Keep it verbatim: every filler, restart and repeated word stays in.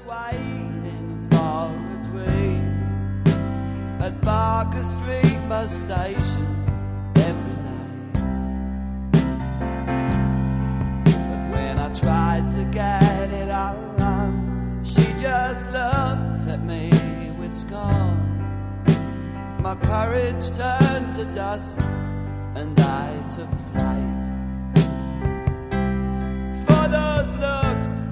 waiting for a dream at Barker Street bus station every night. But when I tried to get it on, she just looked at me with scorn. My courage turned to dust and I took flight. For those looks